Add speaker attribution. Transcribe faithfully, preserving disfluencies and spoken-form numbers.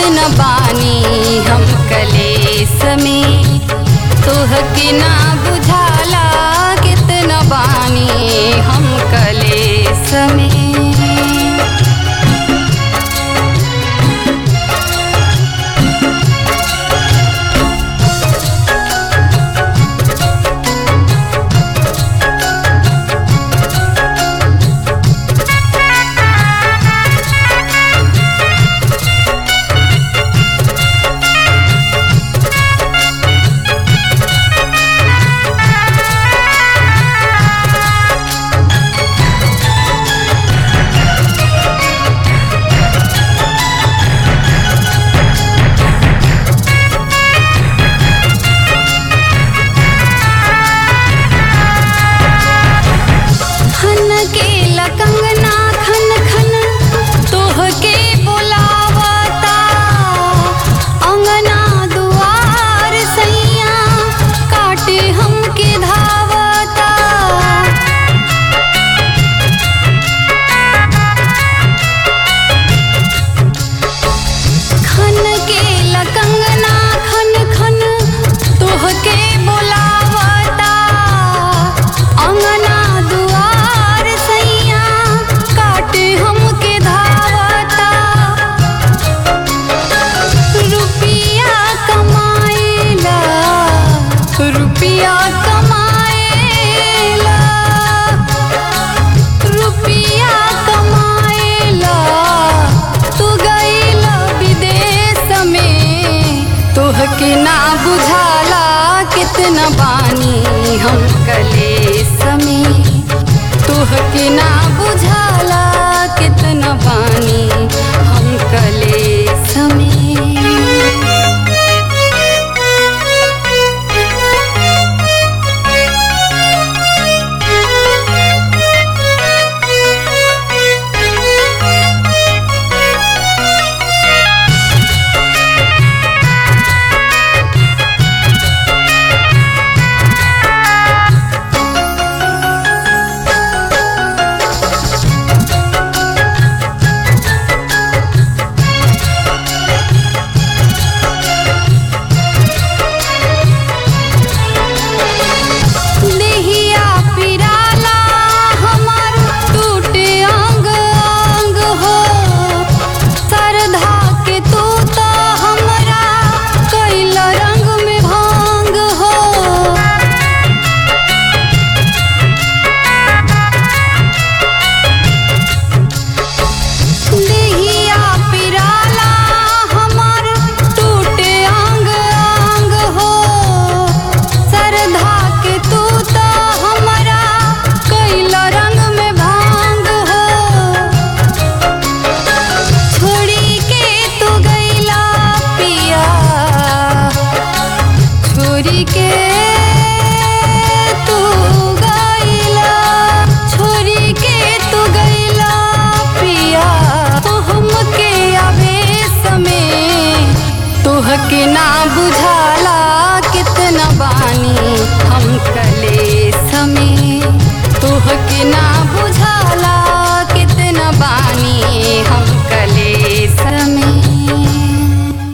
Speaker 1: कितना बानी हम कलेस में, तोहके ना बुझाला कितना बानी हम कलेस में। कंगना खन खन तोहके बुलावता, अंगना दुआर सैया काटे हमके धावता। खन के कंगना खन खन तोहके बुलावता, अंगना रुपिया कमाएला, रुपिया कमाएला तू गईला विदेश में, तोहके ना बुझाला कितना बानी हम कलेस में, तोहके ना बुझाला कितना बानी